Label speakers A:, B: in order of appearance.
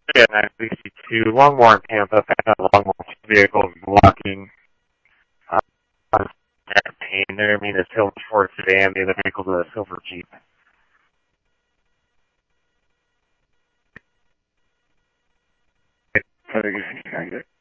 A: Yeah, 962, Longmore and Tampa, found out Longmore's vehicles blocking on pain there. I mean, the silver Ford sedan, the other vehicle's a silver Jeep.
B: I think it's